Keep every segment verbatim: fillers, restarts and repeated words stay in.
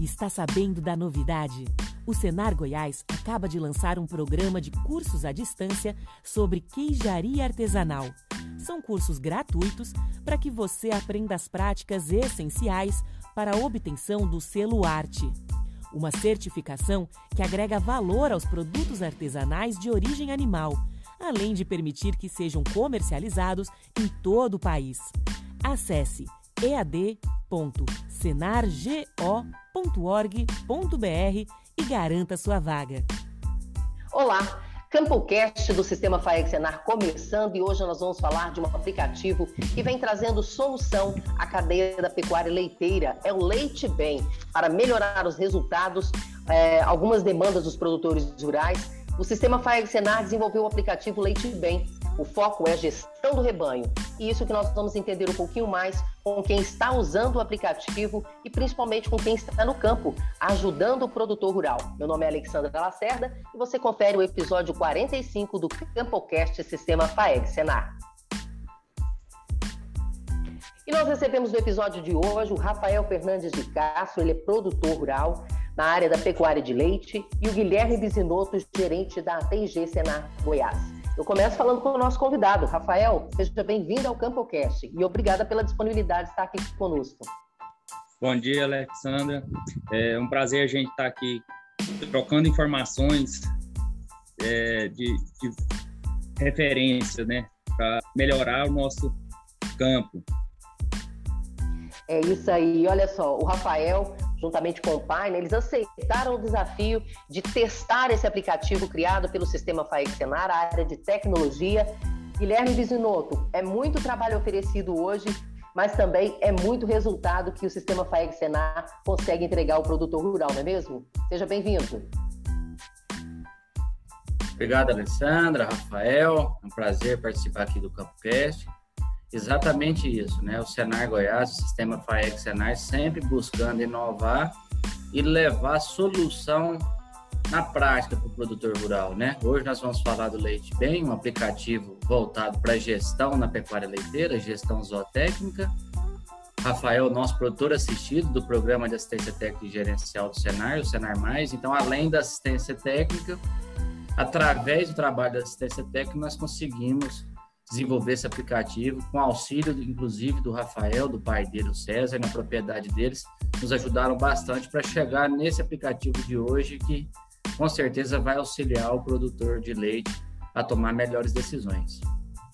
Está sabendo da novidade? O Senar Goiás acaba de lançar um programa de cursos à distância sobre queijaria artesanal. São cursos gratuitos para que você aprenda as práticas essenciais para a obtenção do selo Arte. Uma certificação que agrega valor aos produtos artesanais de origem animal, além de permitir que sejam comercializados em todo o país. Acesse e a d ponto senargo ponto org ponto b r e garanta sua vaga. Olá, CampoCast do Sistema FAEG Senar começando, e hoje nós vamos falar de um aplicativo que vem trazendo solução à cadeia da pecuária leiteira. É o Leite Bem, para melhorar os resultados, é, algumas demandas dos produtores rurais. O Sistema FAEG Senar desenvolveu o aplicativo Leite Bem. O foco é a gestão do rebanho, e isso que nós vamos entender um pouquinho mais com quem está usando o aplicativo e principalmente com quem está no campo, ajudando o produtor rural. Meu nome é Alexandra Lacerda e você confere o episódio quarenta e cinco do CampoCast Sistema FAEG Senar. E nós recebemos no episódio de hoje o Rafael Fernandes de Castro, ele é produtor rural na área da pecuária de leite, e o Guilherme Bisinotto, gerente da T G Senar Goiás. Eu começo falando com o nosso convidado. Rafael, seja bem-vindo ao CampoCast e obrigada pela disponibilidade de estar aqui conosco. Bom dia, Alexandra. É um prazer a gente estar aqui trocando informações é, de, de referência, né, para melhorar o nosso campo. É isso aí. Olha só, o Rafael, juntamente com o pai, né, eles aceitaram o desafio de testar esse aplicativo criado pelo Sistema FAEG Senar, a área de tecnologia. Guilherme Bisinotto, é muito trabalho oferecido hoje, mas também é muito resultado que o Sistema FAEG Senar consegue entregar ao produtor rural, não é mesmo? Seja bem-vindo. Obrigado, Alessandra, Rafael. É um prazer participar aqui do CampoCast. Exatamente isso, né? O Senar Goiás, o Sistema FAEG Senar, sempre buscando inovar e levar solução na prática para o produtor rural, né? Hoje nós vamos falar do Leite Bem, um aplicativo voltado para gestão na pecuária leiteira, gestão zootécnica. Rafael, nosso produtor assistido do Programa de Assistência Técnica e Gerencial do Senar, o Senar Mais. Então, além da assistência técnica, através do trabalho da assistência técnica, nós conseguimos desenvolver esse aplicativo com auxílio, inclusive, do Rafael, do pai dele, o César, na propriedade deles, nos ajudaram bastante para chegar nesse aplicativo de hoje que, com certeza, vai auxiliar o produtor de leite a tomar melhores decisões.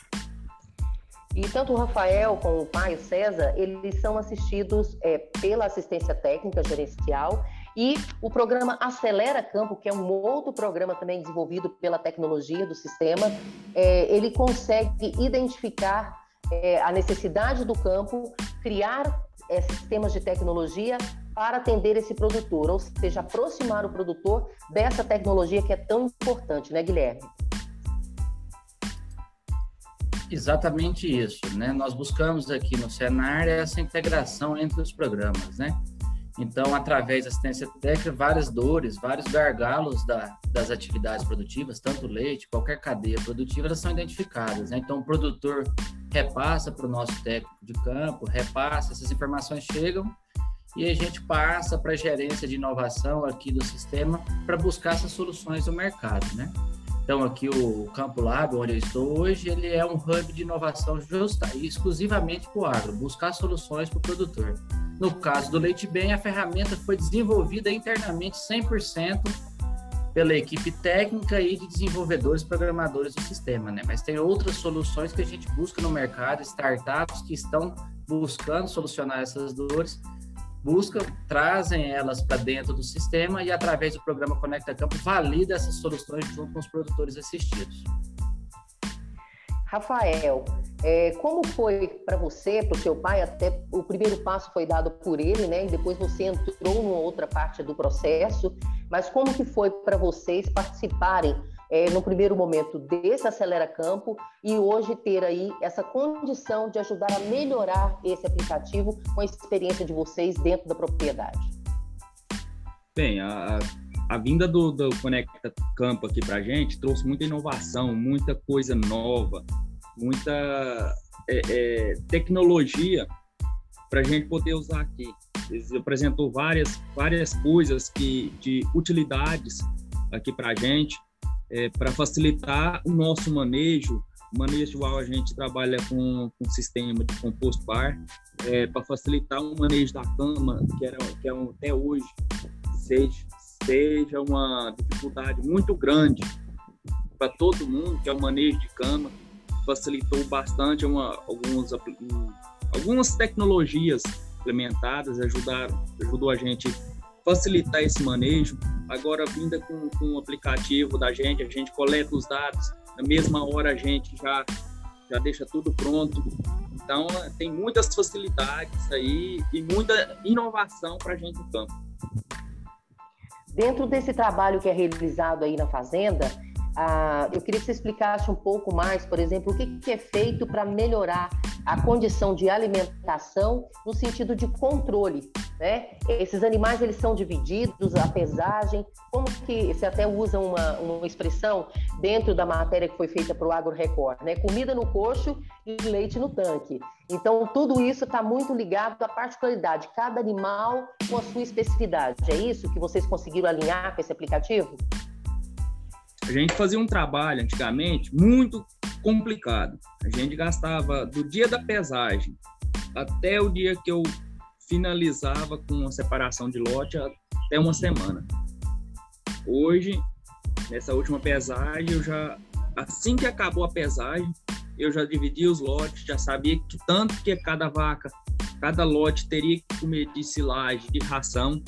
E tanto o Rafael como o pai, o César, eles são assistidos é, pela assistência técnica gerencial, e o programa Acelera Campo, que é um outro programa também desenvolvido pela tecnologia do sistema, é, ele consegue identificar é, a necessidade do campo, criar é, sistemas de tecnologia para atender esse produtor, ou seja, aproximar o produtor dessa tecnologia que é tão importante, né, Guilherme? Exatamente isso, né? Nós buscamos aqui no Senar essa integração entre os programas, né? Então, através da assistência técnica, várias dores, vários gargalos da, das atividades produtivas, tanto leite, qualquer cadeia produtiva, elas são identificadas, né? Então, o produtor repassa para o nosso técnico de campo, repassa, essas informações chegam e a gente passa para a gerência de inovação aqui do sistema para buscar essas soluções no mercado, né? Então, aqui o Campo Lab, onde eu estou hoje, ele é um hub de inovação justa e exclusivamente para o agro, buscar soluções para o produtor. No caso do Leite Bem, a ferramenta foi desenvolvida internamente cem por cento pela equipe técnica e de desenvolvedores programadores do sistema, né? Mas tem outras soluções que a gente busca no mercado, startups que estão buscando solucionar essas dores, buscam, trazem elas para dentro do sistema e, através do programa Conecta Campo, valida essas soluções junto com os produtores assistidos. Rafael, é, como foi para você, para o seu pai, até o primeiro passo foi dado por ele, né? E depois você entrou numa outra parte do processo, mas como que foi para vocês participarem, é, no primeiro momento, desse Acelera Campo e hoje ter aí essa condição de ajudar a melhorar esse aplicativo com a experiência de vocês dentro da propriedade? Bem, a, a vinda do, do Conecta Campo aqui para a gente trouxe muita inovação, muita coisa nova, muita é, é, tecnologia para a gente poder usar aqui. Eles apresentou várias, várias coisas que, de utilidades aqui para a gente, é, para facilitar o nosso manejo. O manejo, a gente trabalha com um sistema de composto par, é, para facilitar o manejo da cama, que, era, que é um, até hoje seja, seja uma dificuldade muito grande para todo mundo, que é o manejo de cama. Facilitou bastante uma, alguns, algumas tecnologias implementadas, ajudaram, ajudou a gente a facilitar esse manejo. Agora, vinda com, com o aplicativo da gente, a gente coleta os dados, na mesma hora a gente já, já deixa tudo pronto. Então, tem muitas facilidades aí e muita inovação para a gente no campo. Dentro desse trabalho que é realizado aí na fazenda, ah, eu queria que você explicasse um pouco mais, por exemplo, o que, que é feito para melhorar a condição de alimentação no sentido de controle, né? Esses animais, eles são divididos, a pesagem, como que você até usa uma, uma expressão dentro da matéria que foi feita para o Agro Record, né? Comida no coxo e leite no tanque. Então, tudo isso está muito ligado à particularidade, cada animal com a sua especificidade. É isso que vocês conseguiram alinhar com esse aplicativo? A gente fazia um trabalho antigamente muito complicado. A gente gastava do dia da pesagem até o dia que eu finalizava com a separação de lote até uma semana. Hoje, nessa última pesagem, eu já, assim que acabou a pesagem, eu já dividi os lotes, já sabia que tanto que cada vaca, cada lote teria que comer de silagem, de ração.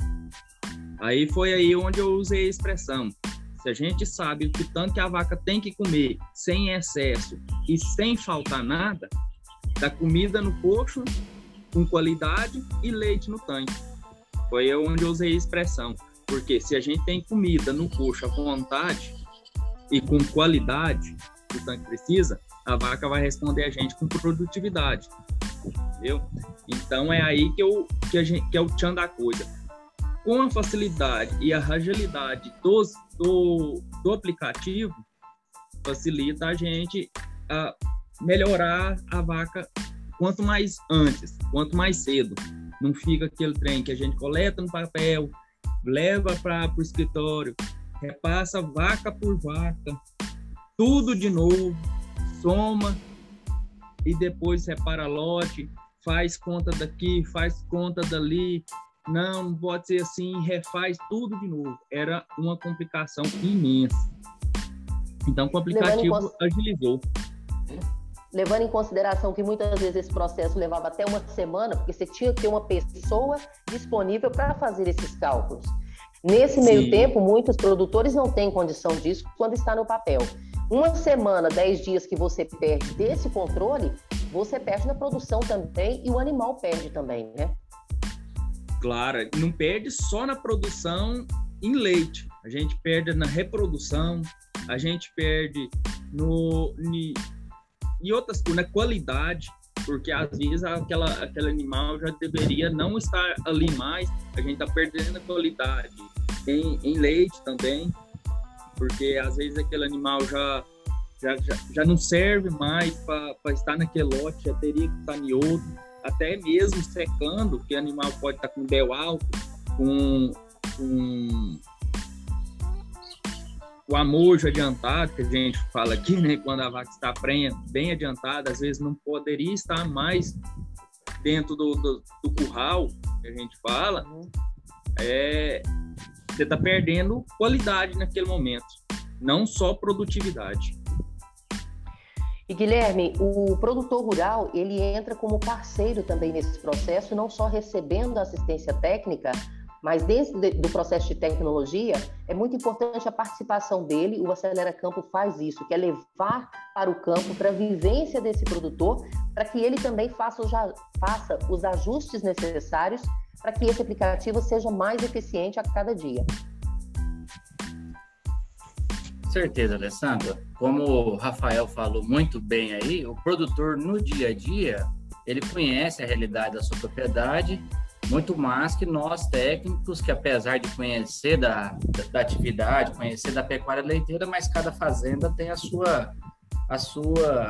Aí foi aí onde eu usei a expressão. Se a gente sabe o que tanto que a vaca tem que comer sem excesso e sem faltar nada, dá comida no coxo com qualidade e leite no tanque. Foi aí onde eu usei a expressão. Porque se a gente tem comida no coxo à vontade e com qualidade que o tanque precisa, a vaca vai responder a gente com produtividade. Entendeu? Então é aí que, eu, que, a gente, que é o tchan da coisa. Com a facilidade e a agilidade dos, do, do aplicativo, facilita a gente a melhorar a vaca quanto mais antes, quanto mais cedo. Não fica aquele trem que a gente coleta no papel, leva para o escritório, repassa vaca por vaca, tudo de novo, soma e depois separa lote, faz conta daqui, faz conta dali. Não, não pode ser assim, refaz tudo de novo. Era uma complicação imensa. Então, com o aplicativo cons... agilizou. Levando em consideração que muitas vezes esse processo levava até uma semana, porque você tinha que ter uma pessoa disponível para fazer esses cálculos. Nesse meio Sim. tempo, muitos produtores não têm condição disso quando está no papel. Uma semana, dez dias que você perde desse controle, você perde na produção também e o animal perde também, né? Claro, não perde só na produção em leite. A gente perde na reprodução, a gente perde no, ni, em outras coisas, na qualidade, porque às vezes aquela, aquele animal já deveria não estar ali mais, a gente está perdendo a qualidade. Em, em leite também, porque às vezes aquele animal já, já, já, já não serve mais para estar naquele lote, já teria que estar em outro. Até mesmo secando, que o animal pode estar com bel alto, com, com o amojo adiantado, que a gente fala aqui, né? Quando a vaca está prenha, bem adiantada, às vezes não poderia estar mais dentro do, do, do curral, que a gente fala, é, você está perdendo qualidade naquele momento, não só produtividade. E, Guilherme, o produtor rural, ele entra como parceiro também nesse processo, não só recebendo assistência técnica, mas dentro do processo de tecnologia, é muito importante a participação dele. O Acelera Campo faz isso, que é levar para o campo, para a vivência desse produtor, para que ele também faça os, faça os ajustes necessários para que esse aplicativo seja mais eficiente a cada dia. Certeza, Alessandra. Como o Rafael falou muito bem aí, o produtor no dia a dia, ele conhece a realidade da sua propriedade muito mais que nós técnicos, que apesar de conhecer da, da, da atividade, conhecer da pecuária leiteira, mas cada fazenda tem a sua, a sua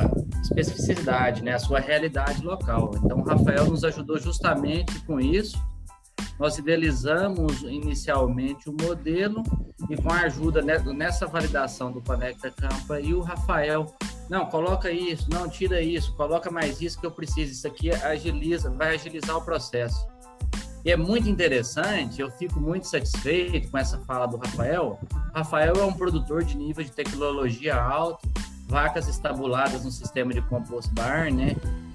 especificidade, né? A sua realidade local. Então, o Rafael nos ajudou justamente com isso, nós idealizamos inicialmente o modelo e com a ajuda nessa validação do Conecta Campo aí, o Rafael, não, coloca isso, não, tira isso, coloca mais isso que eu preciso, isso aqui agiliza, vai agilizar o processo. E é muito interessante, eu fico muito satisfeito com essa fala do Rafael. Rafael é um produtor de nível de tecnologia alto, vacas estabuladas no sistema de compost barn, né?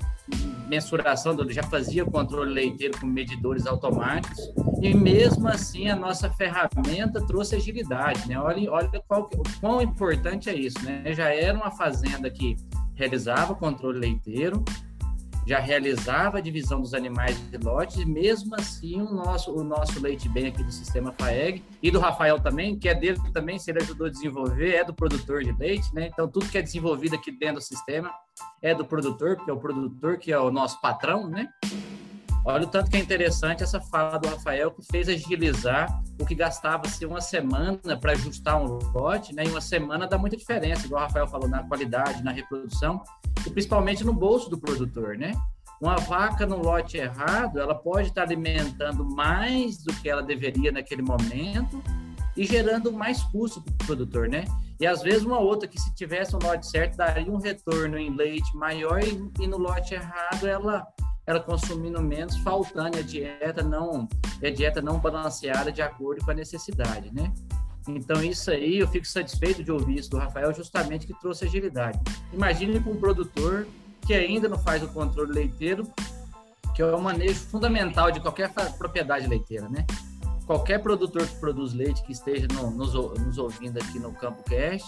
Mensuração, já fazia controle leiteiro com medidores automáticos, e mesmo assim a nossa ferramenta trouxe agilidade, né? Olha, olha qual, o quão importante é isso, né? Já era uma fazenda que realizava controle leiteiro, já realizava a divisão dos animais de lotes, e mesmo assim o nosso, o nosso Leite Bem aqui do Sistema FAEG, e do Rafael também, que é dele também, se ele ajudou a desenvolver, é do produtor de leite, né? Então tudo que é desenvolvido aqui dentro do sistema é do produtor, porque é o produtor que é o nosso patrão, né? Olha o tanto que é interessante essa fala do Rafael, que fez agilizar o que gastava-se uma semana para ajustar um lote, né? E uma semana dá muita diferença, igual o Rafael falou, na qualidade, na reprodução, e principalmente no bolso do produtor, né? Uma vaca no lote errado, ela pode estar alimentando mais do que ela deveria naquele momento e gerando mais custo para o produtor, né? E às vezes uma outra que, se tivesse um lote certo, daria um retorno em leite maior, e, e no lote errado ela, ela consumindo menos, faltando a dieta não, a dieta não balanceada de acordo com a necessidade, né? Então isso aí, eu fico satisfeito de ouvir isso do Rafael, justamente que trouxe agilidade. Imagine com um produtor que ainda não faz o controle leiteiro, que é o manejo fundamental de qualquer propriedade leiteira, né? Qualquer produtor que produz leite que esteja no, nos, nos ouvindo aqui no CampoCast,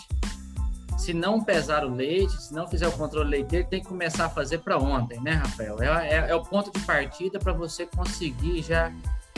se não pesar o leite, se não fizer o controle leiteiro, tem que começar a fazer para ontem, né, Rafael? É, é, é o ponto de partida para você conseguir já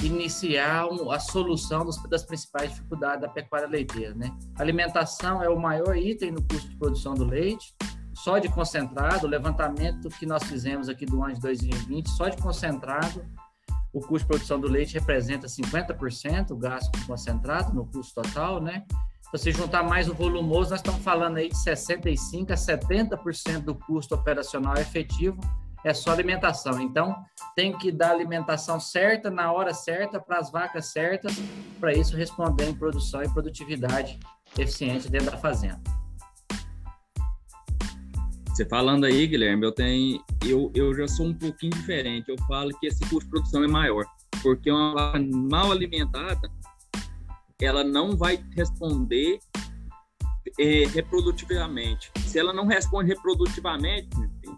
iniciar um, a solução dos, das principais dificuldades da pecuária leiteira, né? Alimentação é o maior item no custo de produção do leite, só de concentrado, o levantamento que nós fizemos aqui do ano de dois mil e vinte, só de concentrado, o custo de produção do leite representa cinquenta por cento o gasto com concentrado no custo total, né? Se você juntar mais o volumoso, nós estamos falando aí de sessenta e cinco a setenta por cento do custo operacional efetivo é só alimentação. Então, tem que dar a alimentação certa, na hora certa, para as vacas certas, para isso responder em produção e produtividade eficiente dentro da fazenda. Você falando aí, Guilherme, eu, tenho, eu, eu já sou um pouquinho diferente. Eu falo que esse custo de produção é maior, porque uma vaca mal alimentada, ela não vai responder é, reprodutivamente. Se ela não responde reprodutivamente,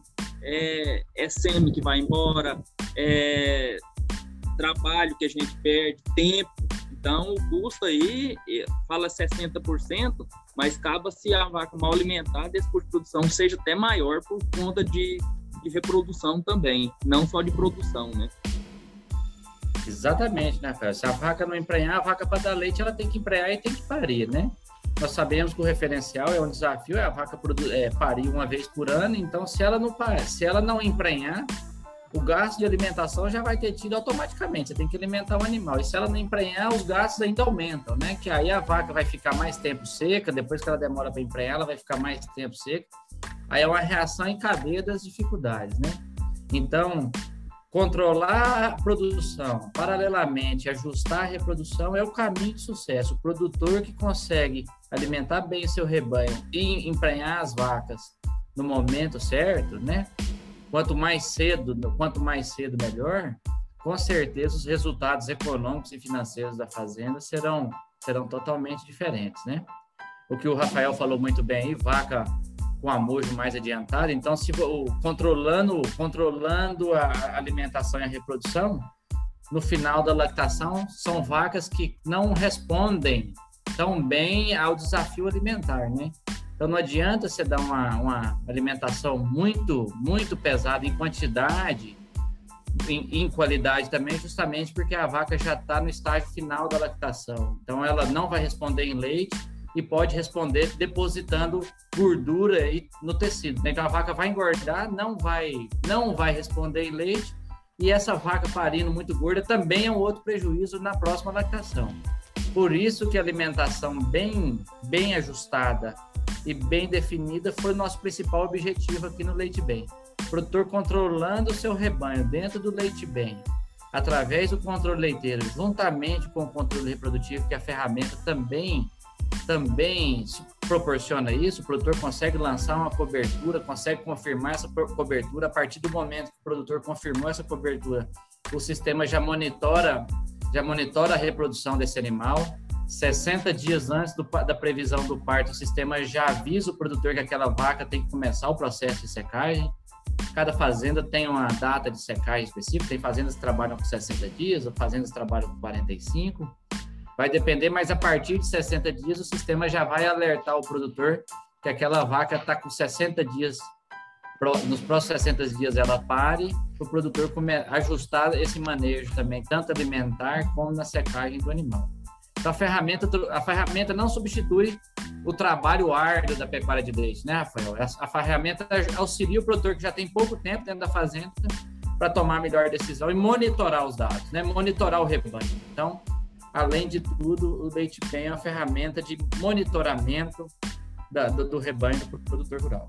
é, é sêmen que vai embora, é trabalho que a gente perde, tempo. Então, o custo aí, fala sessenta por cento, mas acaba se a vaca mal alimentada, esse custo de produção seja até maior por conta de, de reprodução também, não só de produção, né? Exatamente, né, Rafael? Se a vaca não emprenhar, a vaca para dar leite, ela tem que emprenhar e tem que parir, né? Nós sabemos que o referencial é um desafio, é a vaca produ- é, parir uma vez por ano, então se ela não, se ela não emprenhar, o gasto de alimentação já vai ter tido automaticamente, você tem que alimentar o animal, e se ela não emprenhar, os gastos ainda aumentam, né? Que aí a vaca vai ficar mais tempo seca, depois que ela demora para emprenhar, ela vai ficar mais tempo seca, aí é uma reação em cadeia das dificuldades, né? Então, controlar a produção, paralelamente ajustar a reprodução é o caminho de sucesso. O produtor que consegue alimentar bem o seu rebanho e emprenhar as vacas no momento certo, né? Quanto mais cedo, quanto mais cedo melhor, com certeza os resultados econômicos e financeiros da fazenda serão, serão totalmente diferentes, né? O que o Rafael falou muito bem aí, vaca com amojo mais adiantado, então se controlando, controlando a alimentação e a reprodução, no final da lactação, são vacas que não respondem tão bem ao desafio alimentar, né? Então não adianta você dar uma, uma alimentação muito, muito pesada em quantidade, em, em qualidade também, justamente porque a vaca já está no estágio final da lactação. Então ela não vai responder em leite e pode responder depositando gordura no tecido. Então a vaca vai engordar, não vai, não vai responder em leite, e essa vaca parindo muito gorda também é um outro prejuízo na próxima lactação. Por isso que a alimentação bem, bem ajustada e bem definida foi o nosso principal objetivo aqui no Leite Bem. O produtor controlando o seu rebanho dentro do Leite Bem através do controle leiteiro, juntamente com o controle reprodutivo, que a ferramenta também, também proporciona isso, o produtor consegue lançar uma cobertura, consegue confirmar essa cobertura. A partir do momento que o produtor confirmou essa cobertura, o sistema já monitora, já monitora a reprodução desse animal. sessenta dias antes do, da previsão do parto, o sistema já avisa o produtor que aquela vaca tem que começar o processo de secagem. Cada fazenda tem uma data de secagem específica, tem fazendas que trabalham com sessenta dias, ou fazendas que trabalham com quarenta e cinco. Vai depender, mas a partir de sessenta dias o sistema já vai alertar o produtor que aquela vaca está com sessenta dias, nos próximos sessenta dias ela pare, para o produtor ajustar esse manejo também, tanto alimentar como na secagem do animal. Então, a ferramenta, a ferramenta não substitui o trabalho árduo da pecuária de leite, né, Rafael? A ferramenta auxilia o produtor que já tem pouco tempo dentro da fazenda para tomar a melhor decisão e monitorar os dados, né? Monitorar o rebanho. Então, além de tudo, o LeiteBem é uma ferramenta de monitoramento da, do, do rebanho para o produtor rural.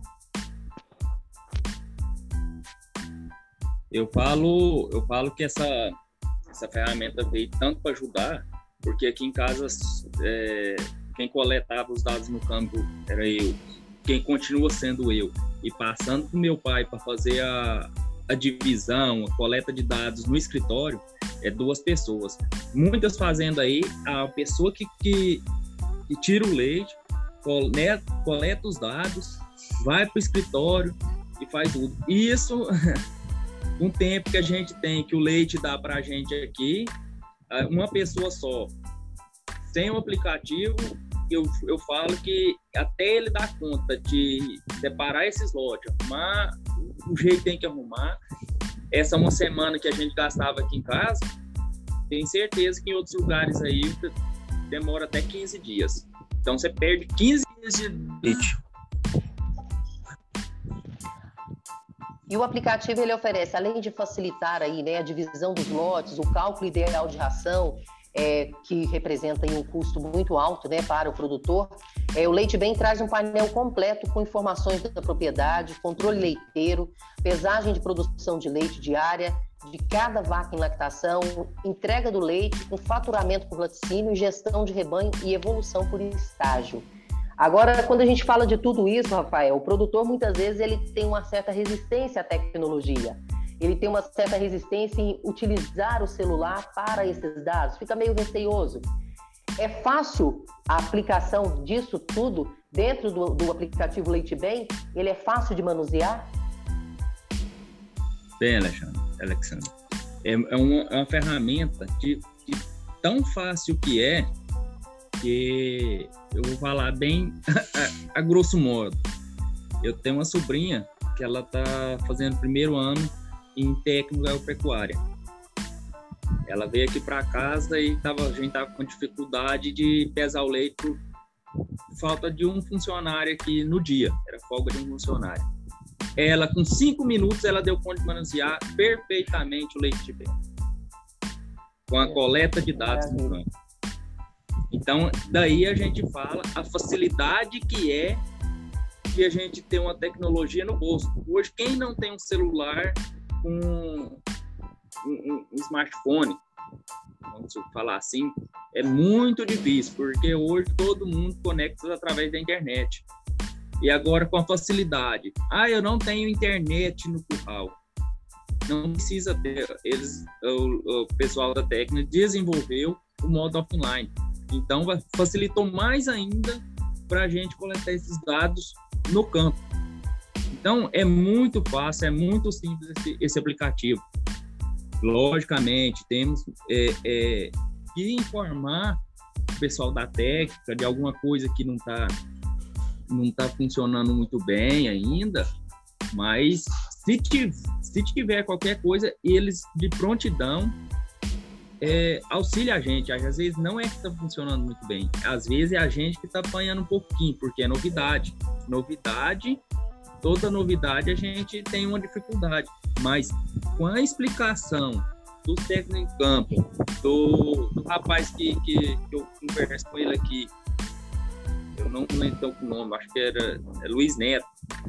Eu falo, eu falo que essa, essa ferramenta veio tanto para ajudar, porque aqui em casa, é, quem coletava os dados no campo era eu, quem continua sendo eu, e passando para o meu pai para fazer a, a divisão, a coleta de dados no escritório, é duas pessoas. Muitas fazendas aí, a pessoa que, que, que tira o leite, coleta, coleta os dados, vai para o escritório e faz tudo. E isso, um tempo que a gente tem, que o leite dá para a gente aqui, uma pessoa só, sem o aplicativo, eu, eu falo que até ele dar conta de separar esses lotes, arrumar o jeito que tem que arrumar, essa uma semana que a gente gastava aqui em casa, tenho certeza que em outros lugares aí demora até quinze dias. Então você perde quinze dias de leite. E o aplicativo ele oferece, além de facilitar aí, né, a divisão dos lotes, o cálculo ideal de ração, é, que representa aí um custo muito alto, né, para o produtor, é, o LeiteBem traz um painel completo com informações da propriedade, controle leiteiro, pesagem de produção de leite diária, de cada vaca em lactação, entrega do leite, com faturamento por laticínio, gestão de rebanho e evolução por estágio. Agora, quando a gente fala de tudo isso, Rafael, o produtor muitas vezes ele tem uma certa resistência à tecnologia. Ele tem uma certa resistência em utilizar o celular para esses dados, fica meio receioso. É fácil a aplicação disso tudo dentro do, do aplicativo LeiteBem? Ele é fácil de manusear? Bem, Alexandre, Alexandre é, é, uma, é uma ferramenta de, de tão fácil que é, que eu vou falar bem a, a grosso modo. Eu tenho uma sobrinha que ela está fazendo primeiro ano em técnico agropecuária. Ela veio aqui para casa e tava, a gente estava com dificuldade de pesar o leite por falta de um funcionário aqui no dia. Era folga de um funcionário. Ela, com cinco minutos, ela deu conta de manusear perfeitamente o LeiteBem, com a coleta de dados no campo. Então, daí a gente fala a facilidade que é de a gente ter uma tecnologia no bolso. Hoje, quem não tem um celular com um, um, um smartphone, vamos falar assim, é muito difícil, porque hoje todo mundo conecta através da internet. E agora com a facilidade. Ah, eu não tenho internet no curral. Não precisa ter. Eles, o, o pessoal da técnica desenvolveu o modo offline. Então, facilitou mais ainda para a gente coletar esses dados no campo. Então, é muito fácil, é muito simples esse, esse aplicativo. Logicamente, temos é, é, que informar o pessoal da técnica de alguma coisa que não está não tá funcionando muito bem ainda, mas se tiver, se tiver qualquer coisa, eles de prontidão É, auxilia a gente. Às vezes não é que está funcionando muito bem, às vezes é a gente que está apanhando um pouquinho, porque é novidade. Novidade, toda novidade a gente tem uma dificuldade, mas com a explicação do técnico em campo, do, do rapaz que, que, que eu converso com ele aqui, eu não lembro o nome, acho que era é Luiz Neto,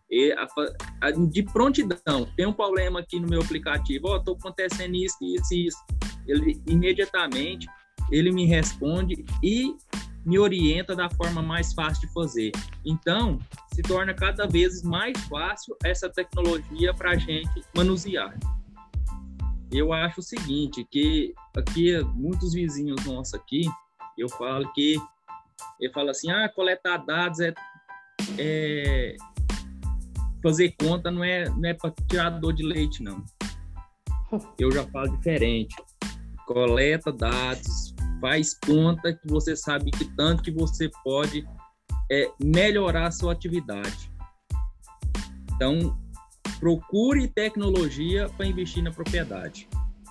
E a, a, de prontidão, tem um problema aqui no meu aplicativo, ó, oh, tô acontecendo isso, isso e isso. Ele imediatamente, ele me responde e me orienta da forma mais fácil de fazer. Então, se torna cada vez mais fácil essa tecnologia para a gente manusear. Eu acho o seguinte, que aqui, muitos vizinhos nossos aqui, eu falo que, ele fala assim, ah, coletar dados é, é fazer conta, não é, não é para tirar dor de leite, não. Eu já falo diferente. Coleta dados, faz conta que você sabe que tanto que você pode é, melhorar a sua atividade. Então, procure tecnologia para investir na propriedade.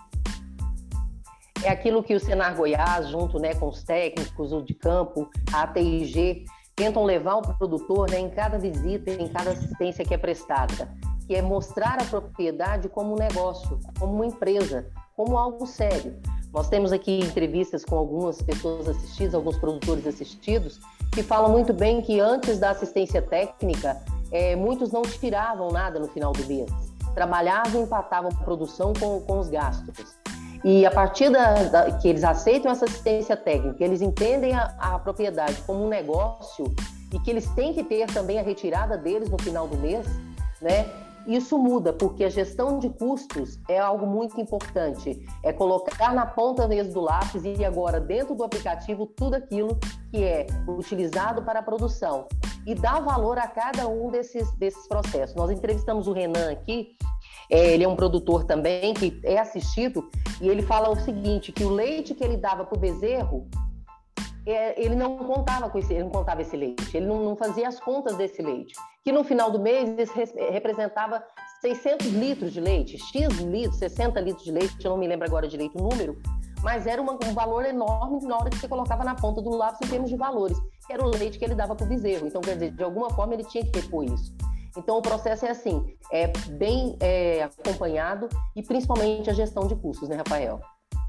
É aquilo que o Senar Goiás, junto, né, com os técnicos, o de campo, a A T I G, tentam levar o produtor, né, em cada visita, em cada assistência que é prestada, que é mostrar a propriedade como um negócio, como uma empresa, como algo sério. Nós temos aqui entrevistas com algumas pessoas assistidas, alguns produtores assistidos, que falam muito bem que antes da assistência técnica, é, muitos não tiravam nada no final do mês. Trabalhavam e empatavam a produção com, com os gastos. E a partir da, da, que eles aceitam essa assistência técnica, eles entendem a, a propriedade como um negócio e que eles têm que ter também a retirada deles no final do mês, né? Isso muda, porque a gestão de custos é algo muito importante. É colocar na ponta mesmo do lápis e agora dentro do aplicativo tudo aquilo que é utilizado para a produção e dar valor a cada um desses, desses processos. Nós entrevistamos o Renan aqui, é, ele é um produtor também que é assistido e ele fala o seguinte, que o leite que ele dava para o bezerro, é, ele não contava com esse, ele não contava esse leite, ele não, não fazia as contas desse leite, que no final do mês representava seiscentos litros de leite, X litros, sessenta litros de leite, eu não me lembro agora direito o número, mas era uma, um valor enorme na hora que você colocava na ponta do lápis em termos de valores, que era o leite que ele dava para o bezerro. Então, quer dizer, de alguma forma ele tinha que repor isso. Então, o processo é assim, é bem é, acompanhado e principalmente a gestão de custos, né, Rafael?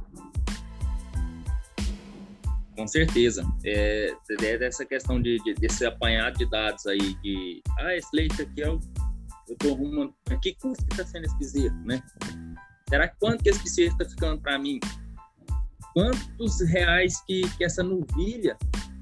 Com certeza. É, é dessa questão de, de, desse apanhado de dados aí, de, ah, esse leite aqui é o, eu tô arrumando, que custo que está sendo esse bezerro, né? Será que quanto que esse bezerro está ficando para mim? Quantos reais que, que essa novilha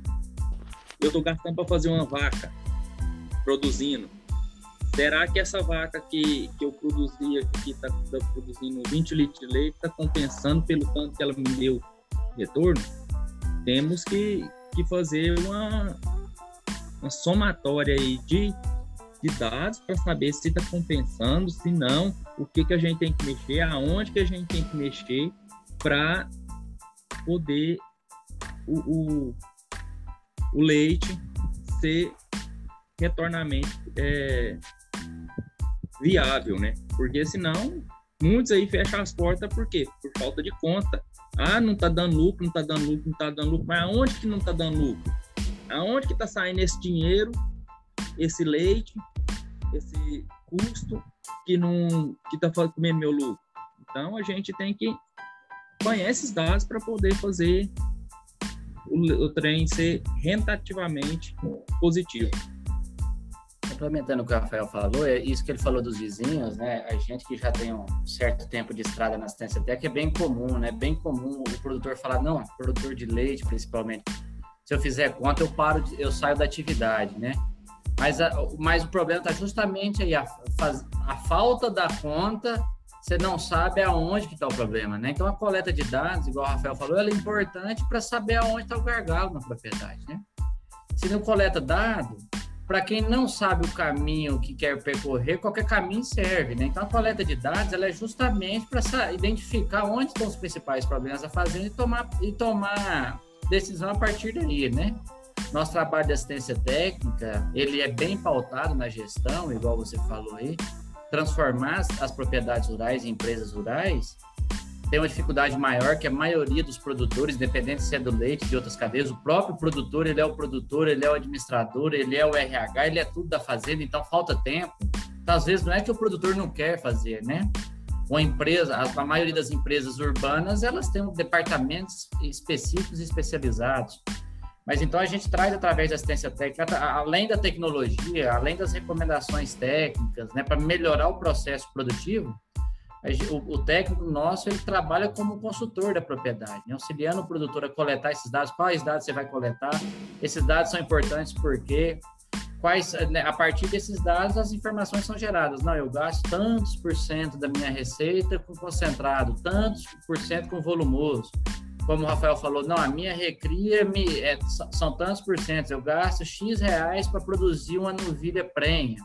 eu estou gastando para fazer uma vaca produzindo? Será que essa vaca que, que eu produzi aqui está tá produzindo vinte litros de leite, está compensando pelo tanto que ela me deu retorno? Temos que, que fazer uma, uma somatória aí de, de dados para saber se está compensando, se não, o que, que a gente tem que mexer, aonde que a gente tem que mexer para poder o, o, o leite ser retornamente é, viável, né? Porque senão muitos aí fecham as portas, por quê? Por falta de conta. Ah, não tá dando lucro, não tá dando lucro, não tá dando lucro, mas aonde que não tá dando lucro? Aonde que tá saindo esse dinheiro, esse leite, esse custo que não que tá comendo meu lucro? Então a gente tem que conhecer esses dados para poder fazer o, o trem ser rentativamente positivo. Complementando o que o Rafael falou, é isso que ele falou dos vizinhos, né? A gente que já tem um certo tempo de estrada na assistência técnica é bem comum, né? Bem comum o produtor falar, não, produtor de leite principalmente, se eu fizer conta eu paro, de, eu saio da atividade, né? Mas, a, mas o problema está justamente aí, a, a falta da conta, você não sabe aonde que está o problema, né? Então a coleta de dados, igual o Rafael falou, ela é importante para saber aonde está o gargalo na propriedade, né? Se não coleta dado, para quem não sabe o caminho que quer percorrer, qualquer caminho serve, né? Então, a coleta de dados ela é justamente para identificar onde estão os principais problemas da fazenda e tomar, e tomar decisão a partir daí, né? Nosso trabalho de assistência técnica, ele é bem pautado na gestão, igual você falou aí, transformar as, as propriedades rurais em empresas rurais. Tem uma dificuldade maior que a maioria dos produtores, independente se é do leite, de outras cadeias, o próprio produtor, ele é o produtor, ele é o administrador, ele é o R H, ele é tudo da fazenda, então falta tempo. Então, às vezes, não é que o produtor não quer fazer, né? Uma empresa, a, a maioria das empresas urbanas, elas têm departamentos específicos e especializados. Mas então a gente traz através da assistência técnica, além da tecnologia, além das recomendações técnicas, né, para melhorar o processo produtivo, o, o técnico nosso ele trabalha como consultor da propriedade, né, auxiliando o produtor a coletar esses dados, quais dados você vai coletar, esses dados são importantes porque quais, né, a partir desses dados as informações são geradas. Não, eu gasto tantos por cento da minha receita com concentrado, tantos por cento com volumoso. Como o Rafael falou, não, a minha recria me, é, são tantos por cento, eu gasto X reais para produzir uma novilha prenha.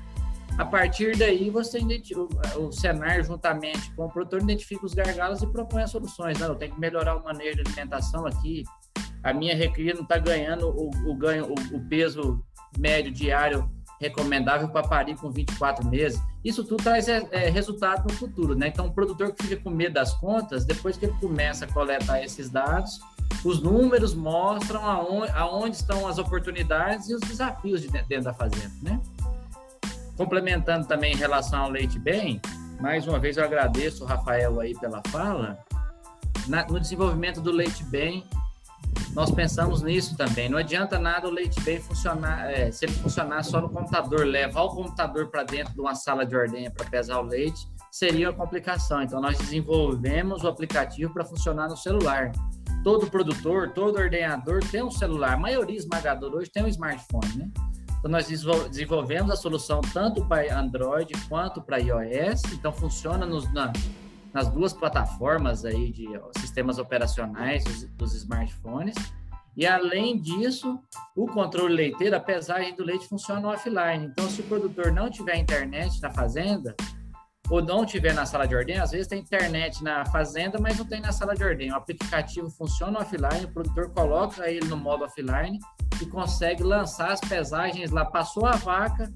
A partir daí, você identifica, o Senar, juntamente com o produtor, identifica os gargalos e propõe as soluções. Não, eu tenho que melhorar o manejo de alimentação aqui, a minha recria não está ganhando o, o, ganho, o, o peso médio diário recomendável para parir com vinte e quatro meses. Isso tudo traz é, é, resultado no futuro, né? Então, o produtor que fica com medo das contas, depois que ele começa a coletar esses dados, os números mostram aonde, aonde estão as oportunidades e os desafios de dentro da fazenda, né? Complementando também em relação ao leite bem, mais uma vez eu agradeço o Rafael aí pela fala. Na, no desenvolvimento do leite bem, nós pensamos nisso também. Não adianta nada o leite bem funcionar, é, se ele funcionar só no computador, levar o computador para dentro de uma sala de ordenha para pesar o leite, seria uma complicação. Então, nós desenvolvemos o aplicativo para funcionar no celular. Todo produtor, todo ordenhador tem um celular. A maioria esmagadora hoje tem um smartphone, né? Então, nós desenvolvemos a solução tanto para Android quanto para iOS. Então, funciona nos, na, nas duas plataformas aí de ó, sistemas operacionais dos, dos smartphones. E, além disso, o controle leiteiro, a pesagem do leite funciona offline. Então, se o produtor não tiver internet na fazenda, ou não tiver na sala de ordenha, às vezes tem internet na fazenda, mas não tem na sala de ordenha. O aplicativo funciona offline, o produtor coloca ele no modo offline e consegue lançar as pesagens lá. Passou a vaca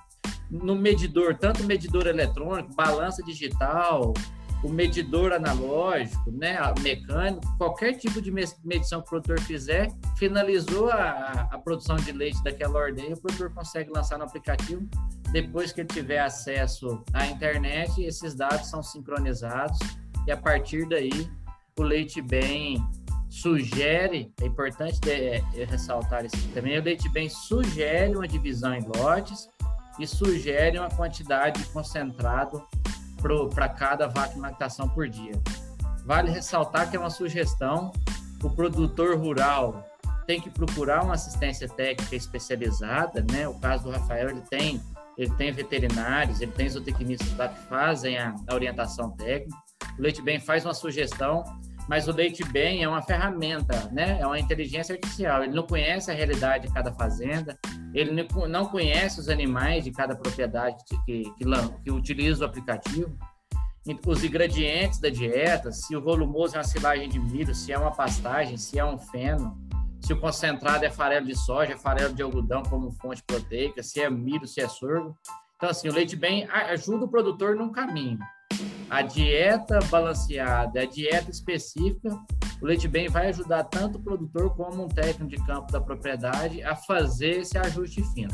no medidor, tanto medidor eletrônico, balança digital, o medidor analógico, né, mecânico, qualquer tipo de medição que o produtor fizer, finalizou a, a produção de leite daquela ordenha, o produtor consegue lançar no aplicativo. Depois que ele tiver acesso à internet, esses dados são sincronizados e, a partir daí, o leite bem sugere, é importante de, é, ressaltar isso também, o leite bem sugere uma divisão em lotes e sugere uma quantidade de concentrado para cada vaca em lactação por dia. Vale ressaltar que é uma sugestão, o produtor rural tem que procurar uma assistência técnica especializada, né? O caso do Rafael, ele tem, ele tem veterinários, ele tem zootecnistas lá que fazem a, a orientação técnica. O Leite Bem faz uma sugestão, mas o Leite Bem é uma ferramenta, né? É uma inteligência artificial, ele não conhece a realidade de cada fazenda, ele não conhece os animais de cada propriedade que, que, que, que utiliza o aplicativo, os ingredientes da dieta, se o volumoso é uma silagem de milho, se é uma pastagem, se é um feno, se o concentrado é farelo de soja, farelo de algodão como fonte proteica, se é milho, se é sorgo. Então, assim, o Leite Bem ajuda o produtor num caminho. A dieta balanceada, a dieta específica, o Leite Bem vai ajudar tanto o produtor como um técnico de campo da propriedade a fazer esse ajuste fino.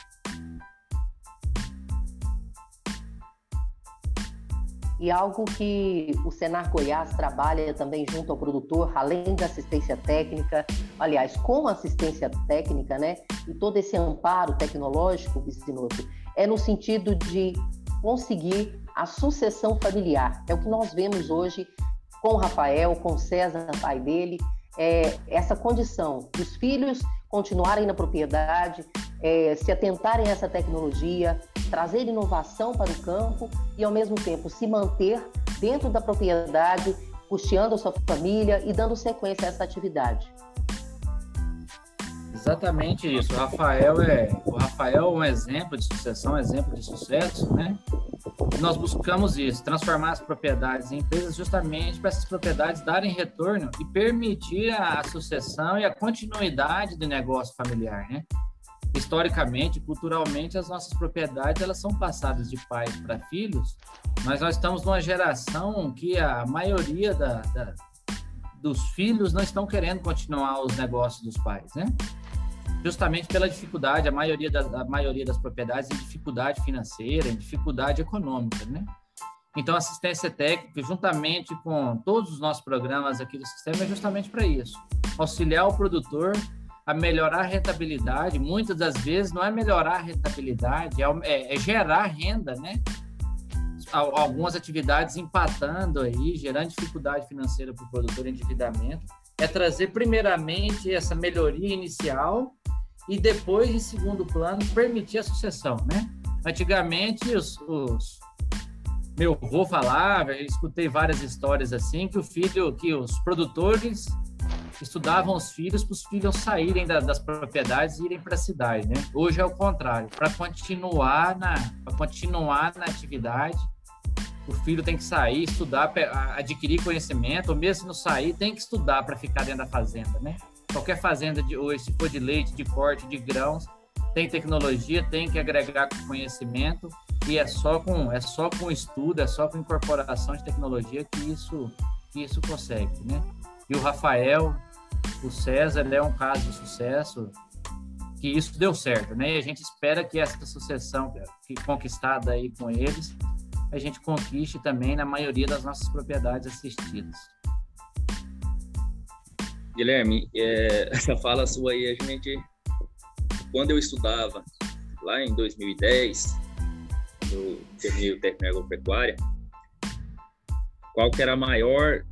E algo que o Senar Goiás trabalha também junto ao produtor, além da assistência técnica, aliás, com assistência técnica, né, e todo esse amparo tecnológico, Vicinoto, é no sentido de conseguir a sucessão familiar. É o que nós vemos hoje com o Rafael, com o César, pai dele, é essa condição dos filhos continuarem na propriedade, é, se atentarem a essa tecnologia, trazer inovação para o campo e, ao mesmo tempo, se manter dentro da propriedade, custeando a sua família e dando sequência a essa atividade. Exatamente isso. O Rafael é, o Rafael é um exemplo de sucessão, um exemplo de sucesso, né? E nós buscamos isso, transformar as propriedades em empresas justamente para essas propriedades darem retorno e permitir a sucessão e a continuidade do negócio familiar, né? Historicamente, culturalmente, as nossas propriedades elas são passadas de pais para filhos, mas nós estamos numa geração que a maioria da, da, dos filhos não estão querendo continuar os negócios dos pais, né? Justamente pela dificuldade, a maioria, da, a maioria das propriedades em dificuldade financeira, em dificuldade econômica, né? Então, a assistência técnica, juntamente com todos os nossos programas aqui do sistema, é justamente para isso. Auxiliar o produtor a melhorar a rentabilidade. Muitas das vezes não é melhorar a rentabilidade, é, é, é gerar renda, né? Algumas atividades empatando aí, gerando dificuldade financeira para o produtor, endividamento, é trazer primeiramente essa melhoria inicial e depois, em segundo plano, permitir a sucessão, né? Antigamente, os, os... meu avô falava, eu escutei várias histórias assim, que o filho, que os produtores estudavam os filhos para os filhos saírem da, das propriedades e irem para a cidade, né? Hoje é o contrário, para continuar na, para continuar na atividade, o filho tem que sair, estudar, adquirir conhecimento, ou mesmo se não sair, tem que estudar para ficar dentro da fazenda, né? Qualquer fazenda de hoje, se for de leite, de corte, de grãos, tem tecnologia, tem que agregar conhecimento, e é só com, é só com estudo, é só com incorporação de tecnologia que isso, que isso consegue, né? E o Rafael, o César, é um caso de sucesso, que isso deu certo, né? E a gente espera que essa sucessão que conquistada aí com eles, a gente conquiste também na maioria das nossas propriedades assistidas. Guilherme, é, essa fala sua aí, a gente, quando eu estudava lá em dois mil e dez, no terminei o técnico em agropecuária, qual que era a maior,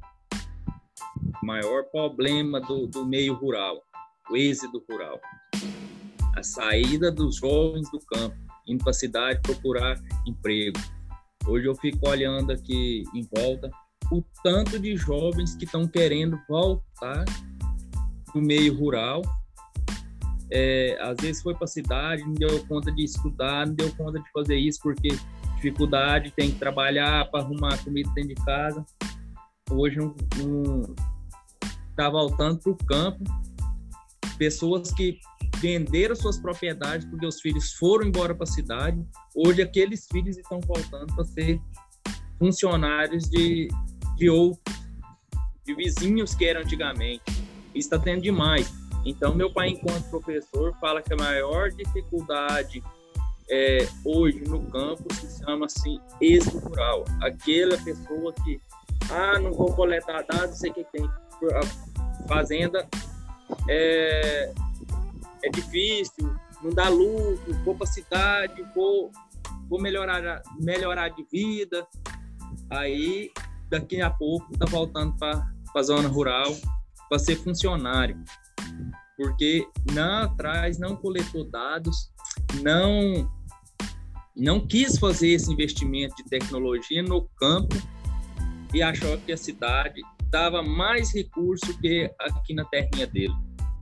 maior problema do, do meio rural, o êxodo rural? A saída dos jovens do campo, indo para a cidade procurar emprego. Hoje eu fico olhando aqui em volta o tanto de jovens que estão querendo voltar do meio rural. É, às vezes foi para a cidade, não deu conta de estudar, não deu conta de fazer isso porque dificuldade, tem que trabalhar para arrumar comida dentro de casa. Hoje não está voltando para o campo. Pessoas que venderam suas propriedades porque os filhos foram embora para a cidade. Hoje aqueles filhos estão voltando para ser funcionários de, de outros, de vizinhos que eram antigamente. Isso está tendo demais. Então, meu pai, enquanto professor, fala que a maior dificuldade é, hoje no campo se chama assim êxodo rural. Aquela pessoa que, ah, não vou coletar dados, sei que tem. A fazenda é, é difícil, não dá lucro, vou para a cidade, vou, vou melhorar, melhorar de vida. Aí, daqui a pouco, está voltando para a zona rural para ser funcionário. Porque não atrás, não coletou dados, não, não quis fazer esse investimento de tecnologia no campo e achou que a cidade dava mais recurso que aqui na terrinha dele.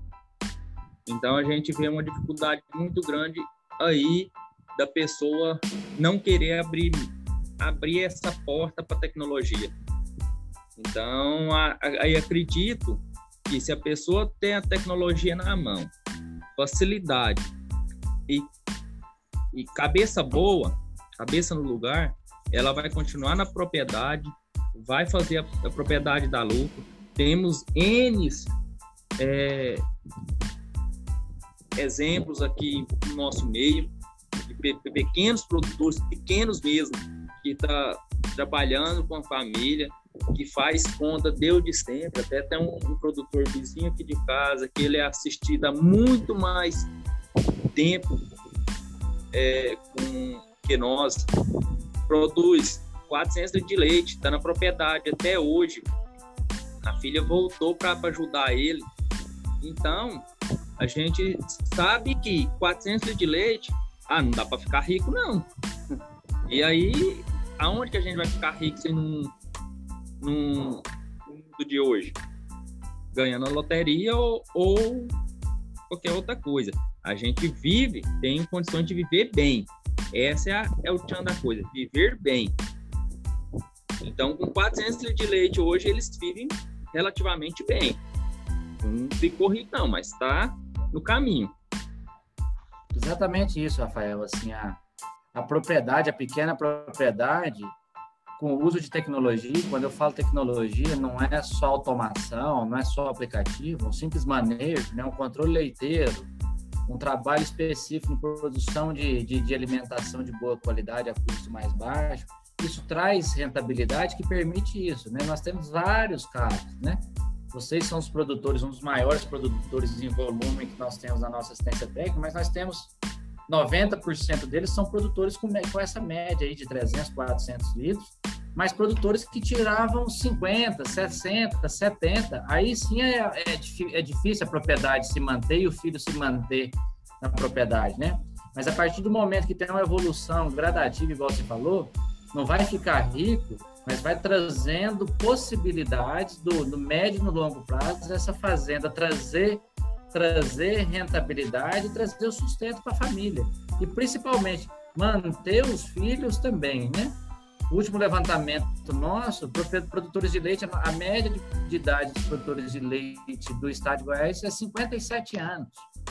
Então a gente vê uma dificuldade muito grande aí da pessoa não querer abrir, abrir essa porta para a tecnologia. Então, aí acredito que se a pessoa tem a tecnologia na mão, facilidade e, e cabeça boa, cabeça no lugar, ela vai continuar na propriedade, vai fazer a, a propriedade dar lucro. Temos N é, exemplos aqui no nosso meio, de pe pequenos produtores, pequenos mesmo, que estão tá trabalhando com a família, que faz conta, deu de sempre. Até tem um, um produtor vizinho aqui de casa, que ele é assistido há muito mais tempo é, com, que nós, produz quatrocentos litros de leite, está na propriedade até hoje. A filha voltou para ajudar ele. Então, a gente sabe que quatrocentos litros de leite, ah, não dá para ficar rico, não. E aí, aonde que a gente vai ficar rico se não no mundo de hoje? Ganhando a loteria ou, ou qualquer outra coisa. A gente vive, tem condições de viver bem. Essa é, a, é o tchan da coisa, viver bem. Então, com quatrocentos litros de leite hoje, eles vivem relativamente bem. Não ficou rico não, mas está no caminho. Exatamente isso, Rafael. Assim, a, a propriedade, a pequena propriedade, com o uso de tecnologia, quando eu falo tecnologia, não é só automação, não é só aplicativo, um simples manejo, né? Um controle leiteiro, um trabalho específico em produção de, de, de alimentação de boa qualidade a custo mais baixo. Isso traz rentabilidade que permite isso, né? Nós temos vários casos, né? Vocês são os produtores, um dos maiores produtores em volume que nós temos na nossa assistência técnica, mas nós temos noventa por cento deles são produtores com, com essa média aí de trezentos, quatrocentos litros, mas produtores que tiravam cinquenta, sessenta, setenta. Aí sim é, é, é difícil a propriedade se manter e o filho se manter na propriedade, né? Mas a partir do momento que tem uma evolução gradativa, igual você falou, não vai ficar rico, mas vai trazendo possibilidades do, do médio e no longo prazo dessa fazenda trazer, trazer rentabilidade e trazer o sustento para a família. E, principalmente, manter os filhos também, né? O último levantamento nosso, produtores de leite, a média de, de idade dos produtores de leite do estado de Goiás é cinquenta e sete anos.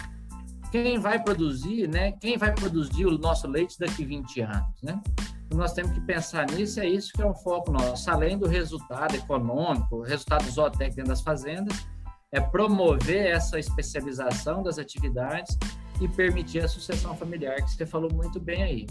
Quem vai produzir, né? Quem vai produzir o nosso leite daqui a vinte anos, né? Nós temos que pensar nisso, é isso que é um foco nosso, além do resultado econômico, o resultado zootécnico dentro das fazendas, é promover essa especialização das atividades e permitir a sucessão familiar, que você falou muito bem aí.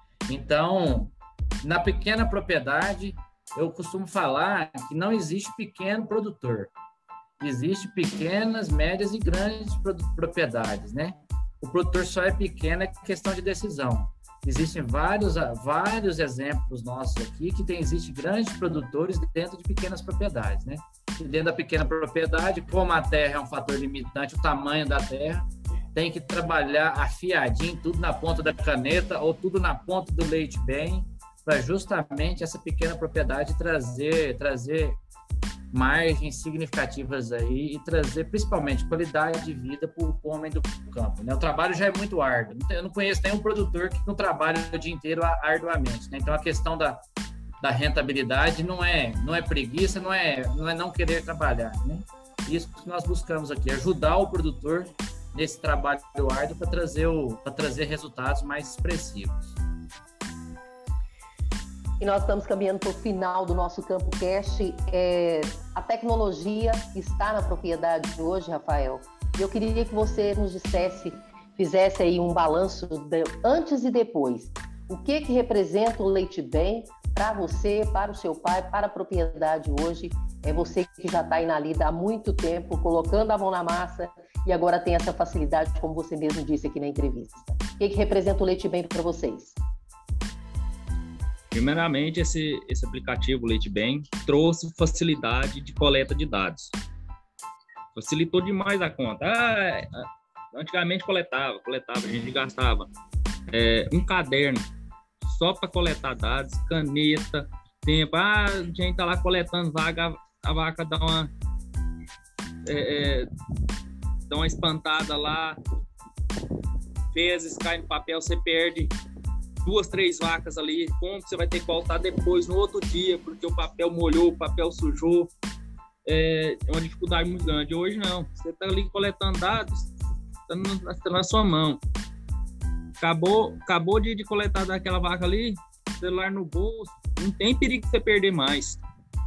Então, na pequena propriedade, eu costumo falar que não existe pequeno produtor, existe pequenas, médias e grandes propriedades, né? O produtor só é pequeno, é questão de decisão. Existem vários, vários exemplos nossos aqui que tem, existe grandes produtores dentro de pequenas propriedades, né? E dentro da pequena propriedade, como a terra é um fator limitante, o tamanho da terra, tem que trabalhar afiadinho, tudo na ponta da caneta ou tudo na ponta do leite bem, para justamente essa pequena propriedade trazer, trazer margens significativas aí e trazer principalmente qualidade de vida para o homem do campo, né? O trabalho já é muito árduo. Eu não conheço nenhum produtor que não trabalha o dia inteiro arduamente, né? Então a questão da, da rentabilidade não é, não é preguiça, não é, não é não querer trabalhar, né? Isso que nós buscamos aqui, ajudar o produtor nesse trabalho árduo para trazer, o, para trazer resultados mais expressivos. E nós estamos caminhando para o final do nosso Campo Cast. É, a tecnologia está na propriedade de hoje, Rafael. E eu queria que você nos dissesse, fizesse aí um balanço de antes e depois. O que que representa o Leite Bem para você, para o seu pai, para a propriedade hoje? É você que já está aí na lida há muito tempo, colocando a mão na massa e agora tem essa facilidade, como você mesmo disse aqui na entrevista. O que que representa o Leite Bem para vocês? Primeiramente, esse, esse aplicativo Leite Bem trouxe facilidade de coleta de dados. Facilitou demais a conta. Ah, antigamente coletava, coletava, a gente gastava é, um caderno só para coletar dados, caneta, tempo. Ah, a gente tá lá coletando vaga, a vaca dá uma, é, é, dá uma espantada lá, fezes, cai no papel, você perde duas, três vacas ali, como você vai ter que voltar depois, no outro dia, porque o papel molhou, o papel sujou, é uma dificuldade muito grande. Hoje não, você está ali coletando dados, está tá na sua mão. Acabou, acabou de, de coletar daquela vaca ali, celular no bolso, não tem perigo de você perder mais.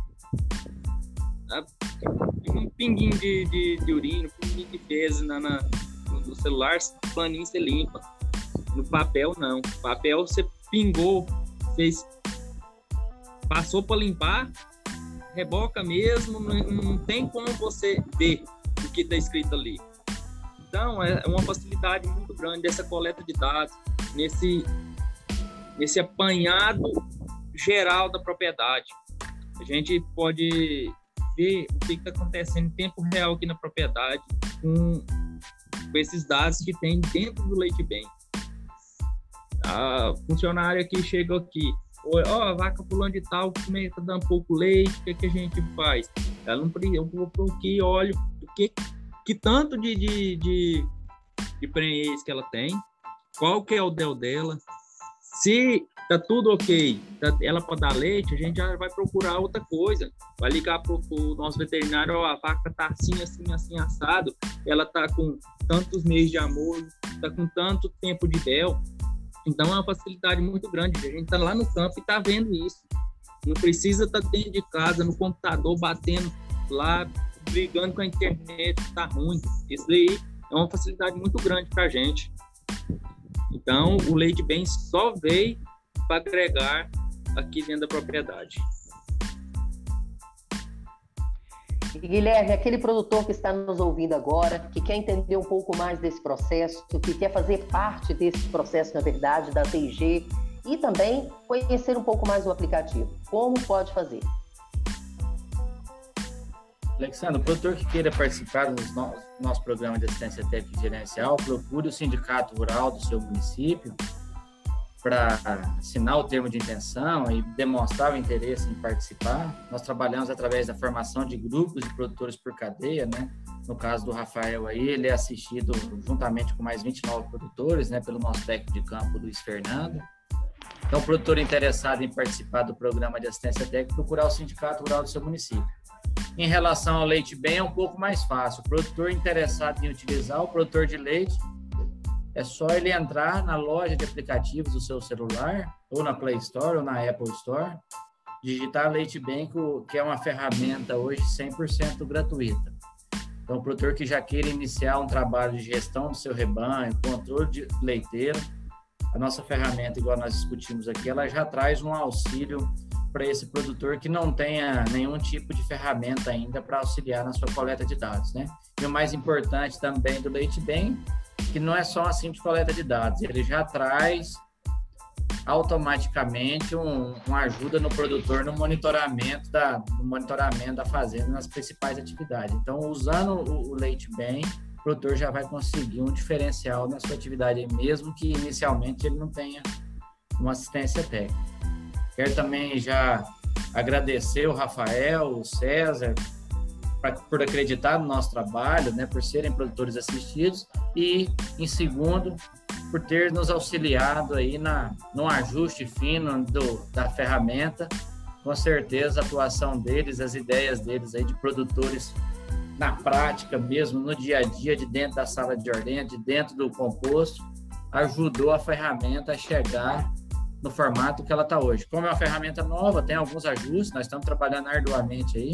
Um pinguinho de, de, de urina, um pinguinho de fezes na, na, no celular, planinho você limpa. No papel, não. No papel, você pingou, fez, passou para limpar, reboca mesmo, não, não tem como você ver o que está escrito ali. Então, é uma facilidade muito grande dessa coleta de dados, nesse, nesse apanhado geral da propriedade. A gente pode ver o que está acontecendo em tempo real aqui na propriedade com, com esses dados que tem dentro do Leite Bem. A funcionária que chega aqui, ó, oh, a vaca fulano de tal, como é que tá dando pouco leite, o que, que a gente faz? Ela não precisa, eu vou aqui, olho o que, que tanto de, de, de, de prenhez que ela tem, qual que é o D E L dela, se tá tudo ok, tá, ela pode dar leite, a gente já vai procurar outra coisa, vai ligar pro, pro nosso veterinário, ó, a vaca tá assim, assim, assim, assado, ela tá com tantos meses de amor, tá com tanto tempo de D E L. Então é uma facilidade muito grande, a gente está lá no campo e está vendo isso. Não precisa estar tá dentro de casa, no computador, batendo lá, brigando com a internet, está ruim. Isso aí é uma facilidade muito grande para a gente. Então o Leite Bem só veio para agregar aqui dentro da propriedade. E, Guilherme, aquele produtor que está nos ouvindo agora, que quer entender um pouco mais desse processo, que quer fazer parte desse processo, na verdade, da T I G, e também conhecer um pouco mais do aplicativo, como pode fazer? Alexandre, o produtor que queira participar do no, nosso programa de assistência técnica gerencial, procure o sindicato rural do seu município para assinar o termo de intenção e demonstrar o interesse em participar. Nós trabalhamos através da formação de grupos de produtores por cadeia, né? No caso do Rafael aí, ele é assistido juntamente com mais vinte e nove produtores, né, pelo nosso técnico de campo, Luiz Fernando. Então, o produtor interessado em participar do programa de assistência técnica, procurar o sindicato rural do seu município. Em relação ao leite bem, é um pouco mais fácil. O produtor interessado em utilizar o produtor de leite, é só ele entrar na loja de aplicativos do seu celular, ou na Play Store, ou na Apple Store, digitar Leite Bem, que é uma ferramenta hoje cem por cento gratuita. Então, o produtor que já queira iniciar um trabalho de gestão do seu rebanho, controle de leiteiro, a nossa ferramenta, igual nós discutimos aqui, ela já traz um auxílio para esse produtor que não tenha nenhum tipo de ferramenta ainda para auxiliar na sua coleta de dados, né? E o mais importante também do Leite Bem, que não é só uma simples coleta de dados, ele já traz automaticamente um, uma ajuda no produtor no monitoramento da, no monitoramento da fazenda nas principais atividades. Então, usando o, o Leite Bem, o produtor já vai conseguir um diferencial na sua atividade, mesmo que inicialmente ele não tenha uma assistência técnica. Quero também já agradecer o Rafael, o César, pra, por acreditar no nosso trabalho, né, por serem produtores assistidos, e, em segundo, por ter nos auxiliado aí na, no ajuste fino do, da ferramenta. Com certeza, a atuação deles, as ideias deles aí de produtores na prática mesmo, no dia a dia, de dentro da sala de ordenha, de dentro do composto, ajudou a ferramenta a chegar no formato que ela está hoje. Como é uma ferramenta nova, tem alguns ajustes, nós estamos trabalhando arduamente aí.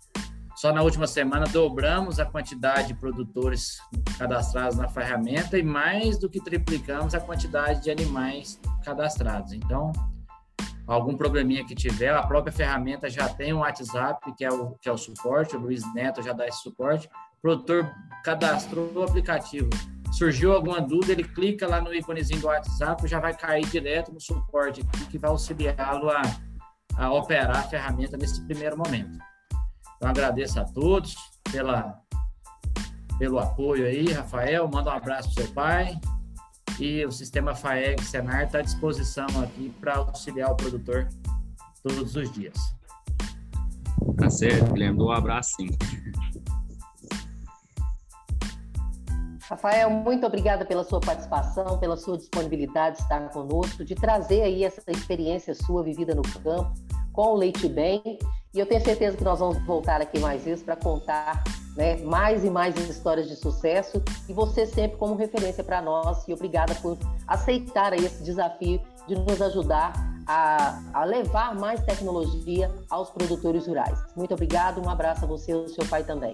Só na última semana dobramos a quantidade de produtores cadastrados na ferramenta e mais do que triplicamos a quantidade de animais cadastrados. Então, algum probleminha que tiver, a própria ferramenta já tem um WhatsApp, que é o, que é o suporte, o Luiz Neto já dá esse suporte. O produtor cadastrou o aplicativo, surgiu alguma dúvida, ele clica lá no íconezinho do WhatsApp, já vai cair direto no suporte aqui, que vai auxiliá-lo a, a operar a ferramenta nesse primeiro momento. Então, agradeço a todos pela, pelo apoio aí, Rafael, manda um abraço para o seu pai, e o Sistema FAEG Senar está à disposição aqui para auxiliar o produtor todos os dias. Tá certo, Guilherme, dou um abraço sim. Rafael, muito obrigada pela sua participação, pela sua disponibilidade de estar conosco, de trazer aí essa experiência sua vivida no campo, com o Leite Bem, e eu tenho certeza que nós vamos voltar aqui mais vezes para contar, né, mais e mais histórias de sucesso, e você sempre como referência para nós, e obrigada por aceitar aí esse desafio de nos ajudar a, a levar mais tecnologia aos produtores rurais. Muito obrigado, um abraço a você e ao seu pai também.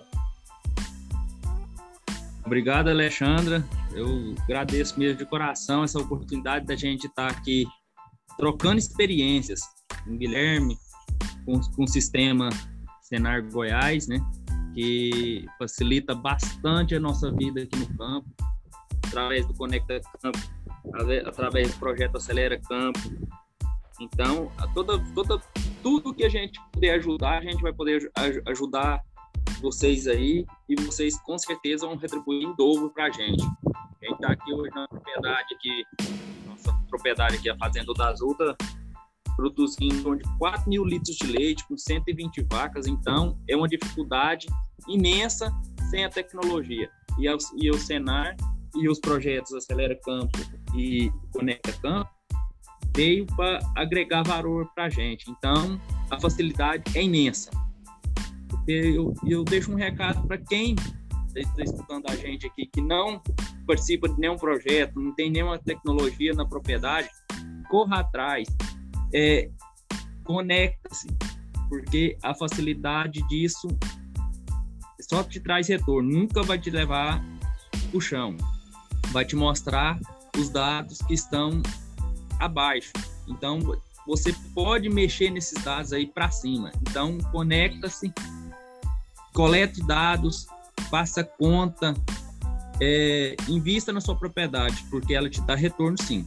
Obrigado, Alexandra. Eu agradeço mesmo de coração essa oportunidade da gente estar aqui trocando experiências com o Guilherme, com, com o sistema Senar Goiás, né, que facilita bastante a nossa vida aqui no campo, através do Conecta Campo, através do projeto Acelera Campo. Então, toda, toda, tudo que a gente puder ajudar, a gente vai poder ajudar vocês aí, e vocês com certeza vão retribuir em dobro para a gente. A gente está aqui hoje na propriedade, aqui, nossa propriedade aqui, a Fazenda da Azulta, produzindo em torno de quatro mil litros de leite com cento e vinte vacas. Então é uma dificuldade imensa sem a tecnologia. E, a, e o Senar e os projetos Acelera Campo e Conecta Campo veio para agregar valor para a gente. Então a facilidade é imensa. Eu, eu deixo um recado para quem está escutando a gente aqui, que não participa de nenhum projeto, não tem nenhuma tecnologia na propriedade, corra atrás, é, conecta-se, porque a facilidade disso só te traz retorno, nunca vai te levar para o chão, vai te mostrar os dados que estão abaixo. Então, você pode mexer nesses dados aí para cima. Então, conecta-se colete dados, faça conta, é, invista na sua propriedade, porque ela te dá retorno sim.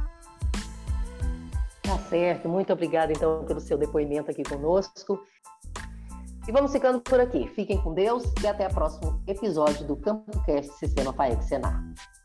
Tá certo, muito obrigada então pelo seu depoimento aqui conosco. E vamos ficando por aqui. Fiquem com Deus e até o próximo episódio do CampoCast Sistema FAEG Senar.